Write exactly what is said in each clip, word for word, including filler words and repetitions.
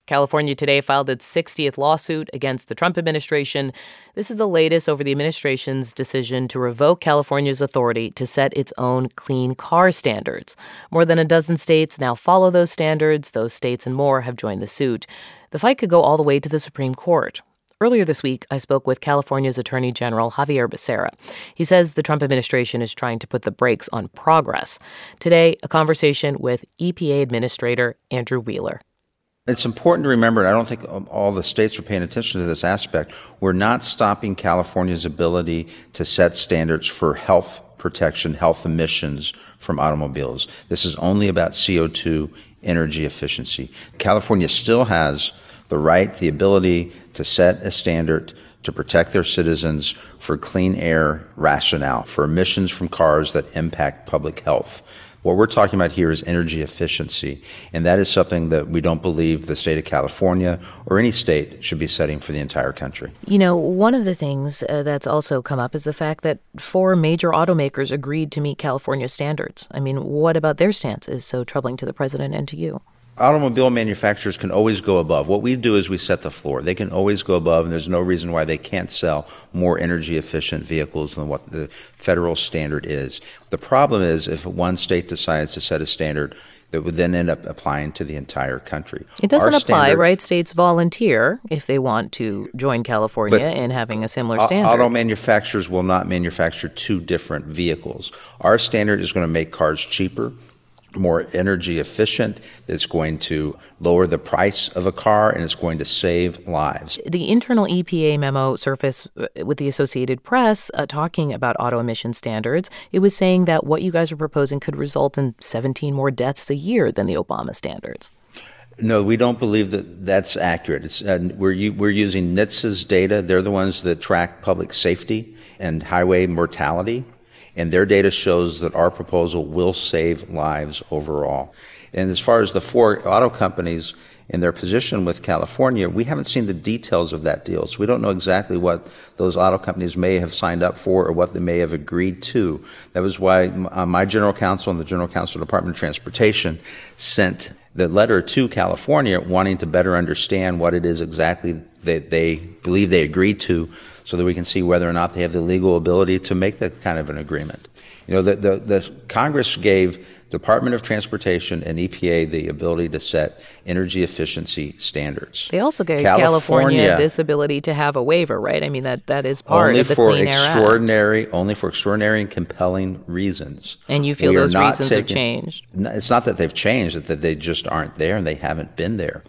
California today filed its sixtieth lawsuit against the Trump administration. This is the latest over the administration's decision to revoke California's authority to set its own clean car standards. More than a dozen states now follow those standards. Those states and more have joined the suit. The fight could go all the way to the Supreme Court. Earlier this week, I spoke with California's Attorney General Xavier Becerra. He says the Trump administration is trying to put the brakes on progress. Today, a conversation with E P A Administrator Andrew Wheeler. It's important to remember, and I don't think all the states are paying attention to this aspect, we're not stopping California's ability to set standards for health protection, health emissions from automobiles. This is only about C O two energy efficiency. California still has the right, the ability to set a standard to protect their citizens for clean air rationale, for emissions from cars that impact public health. What we're talking about here is energy efficiency, and that is something that we don't believe the state of California or any state should be setting for the entire country. You know, one of the things uh, that's also come up is the fact that four major automakers agreed to meet California standards. I mean, what about their stance is so troubling to the president and to you? Automobile manufacturers can always go above. What we do is we set the floor. They can always go above, and there's no reason why they can't sell more energy-efficient vehicles than what the federal standard is. The problem is if one state decides to set a standard that would then end up applying to the entire country. It doesn't Our apply, standard, right? States volunteer if they want to join California in having a similar standard. Auto manufacturers will not manufacture two different vehicles. Our standard is going to make cars cheaper, more energy efficient. It's going to lower the price of a car, and it's going to save lives. The internal E P A memo surfaced with the Associated Press uh, talking about auto emission standards. It was saying that what you guys are proposing could result in seventeen more deaths a year than the Obama standards. No, we don't believe that that's accurate. It's, uh, we're, we're using N H T S A's data. They're the ones that track public safety and highway mortality. And their data shows that our proposal will save lives overall. And as far as the four auto companies and their position with California, we haven't seen the details of that deal. So we don't know exactly what those auto companies may have signed up for or what they may have agreed to. That was why my general counsel and the general counsel of the Department of Transportation sent the letter to California wanting to better understand what it is exactly that they believe they agreed to, so that we can see whether or not they have the legal ability to make that kind of an agreement. You know, the, the, the Congress gave Department of Transportation and E P A the ability to set energy efficiency standards. They also gave California, California this ability to have a waiver, right? I mean, that, that is part only of the for Clean Air extraordinary, Act. Only for extraordinary and compelling reasons. And you feel we those reasons taking, have changed? It's not that they've changed, it's that they just aren't there and they haven't been there.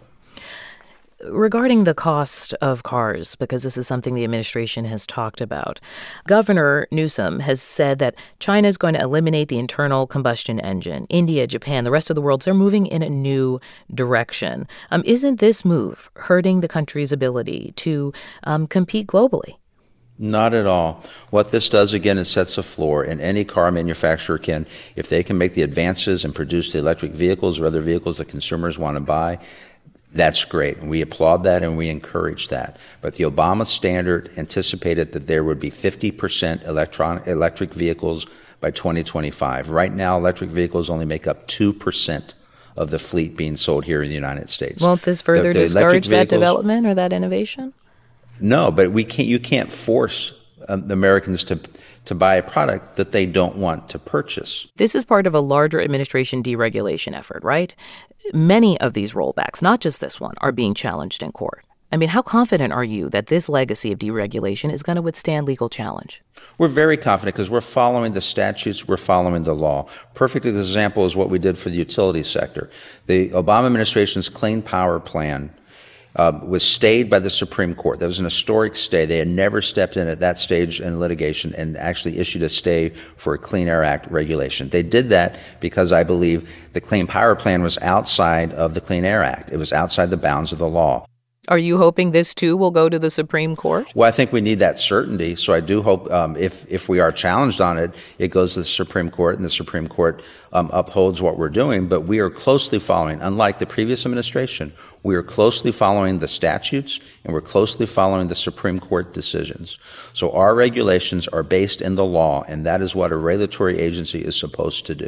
Regarding the cost of cars, because this is something the administration has talked about, Governor Newsom has said that China is going to eliminate the internal combustion engine. India, Japan, the rest of the world, they're moving in a new direction. Um, isn't this move hurting the country's ability to um, compete globally? Not at all. What this does, again, is sets a floor, and any car manufacturer can, if they can make the advances and produce the electric vehicles or other vehicles that consumers want to buy, that's great, and we applaud that and we encourage that. But the Obama standard anticipated that there would be fifty percent electron, electric vehicles by twenty twenty-five. Right now, electric vehicles only make up two percent of the fleet being sold here in the United States. Won't this further the, the discourage that vehicles, development or that innovation? No, but we can't. You can't force um, the Americans to to buy a product that they don't want to purchase. This is part of a larger administration deregulation effort, right? Many of these rollbacks, not just this one, are being challenged in court. I mean, how confident are you that this legacy of deregulation is going to withstand legal challenge? We're very confident because we're following the statutes, we're following the law. Perfect example is what we did for the utility sector. The Obama administration's Clean Power Plan Uh, was stayed by the Supreme Court. That was an historic stay. They had never stepped in at that stage in litigation and actually issued a stay for a Clean Air Act regulation. They did that because I believe the Clean Power Plan was outside of the Clean Air Act. It was outside the bounds of the law. Are you hoping this, too, will go to the Supreme Court? Well, I think we need that certainty. So I do hope um, if, if we are challenged on it, it goes to the Supreme Court, and the Supreme Court um, upholds what we're doing. But we are closely following, unlike the previous administration, we are closely following the statutes, and we're closely following the Supreme Court decisions. So our regulations are based in the law, and that is what a regulatory agency is supposed to do.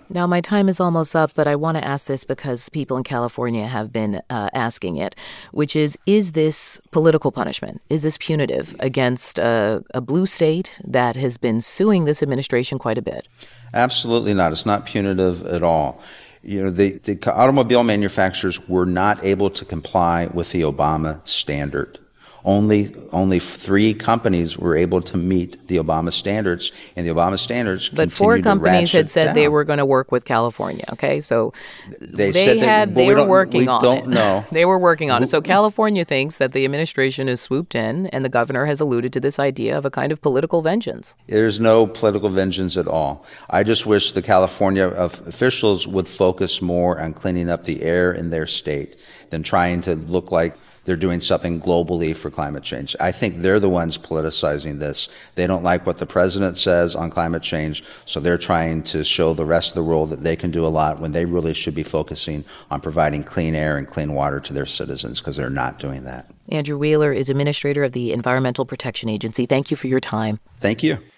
Now, my time is almost up, but I want to ask this because people in California have been uh, asking it, which is, is this political punishment? Is this punitive against uh, a blue state that has been suing this administration quite a bit? Absolutely not. It's not punitive at all. You know, the, the automobile manufacturers were not able to comply with the Obama standard. Only only three companies were able to meet the Obama standards, and the Obama standards But four companies had said down. they were going to work with California, okay? So they, they said had they, they we were working we on don't it. know. They were working on it. So California thinks that the administration has swooped in, and the governor has alluded to this idea of a kind of political vengeance. There's no political vengeance at all. I just wish the California officials would focus more on cleaning up the air in their state than trying to look like they're doing something globally for climate change. I think they're the ones politicizing this. They don't like what the president says on climate change, so they're trying to show the rest of the world that they can do a lot when they really should be focusing on providing clean air and clean water to their citizens, because they're not doing that. Andrew Wheeler is administrator of the Environmental Protection Agency. Thank you for your time. Thank you.